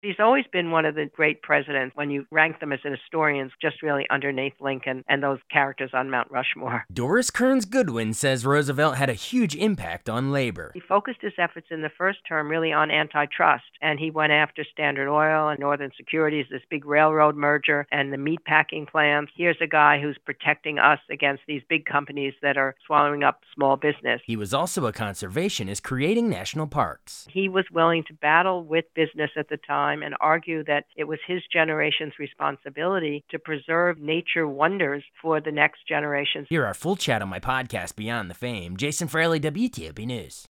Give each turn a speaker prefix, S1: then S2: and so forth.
S1: He's always been one of the great presidents when you rank them as historians, just really underneath Lincoln and those characters on Mount Rushmore.
S2: Doris Kearns Goodwin says Roosevelt had a huge impact on labor.
S1: He focused his efforts in the first term really on antitrust, and he went after Standard Oil and Northern Securities, this big railroad merger, and the meatpacking plants. Here's a guy who's protecting us against these big companies that are swallowing up small business.
S2: He was also a conservationist, creating national parks.
S1: He was willing to battle with business at the time and argue that it was his generation's responsibility to preserve nature wonders for the next generations.
S2: Hear our full chat on my podcast, Beyond the Fame. Jason Fraley, WTOP News.